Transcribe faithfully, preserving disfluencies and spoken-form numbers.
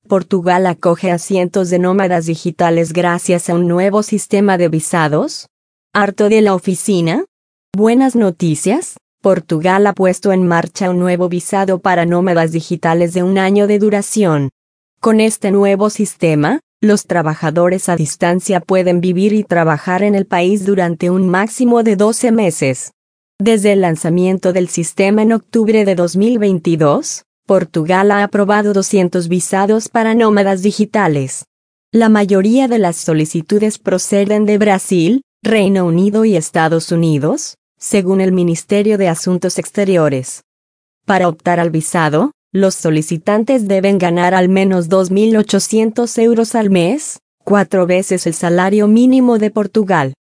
Portugal acoge a cientos de nómadas digitales gracias a un nuevo sistema de visados. ¿Harto de la oficina? Buenas noticias. Portugal ha puesto en marcha un nuevo visado para nómadas digitales de un año de duración. Con este nuevo sistema, los trabajadores a distancia pueden vivir y trabajar en el país durante un máximo de doce meses. Desde el lanzamiento del sistema en octubre de dos mil veintidós, Portugal ha aprobado doscientos visados para nómadas digitales. La mayoría de las solicitudes proceden de Brasil, Reino Unido y Estados Unidos, según el Ministerio de Asuntos Exteriores. Para optar al visado, los solicitantes deben ganar al menos dos mil ochocientos euros al mes, cuatro veces el salario mínimo de Portugal.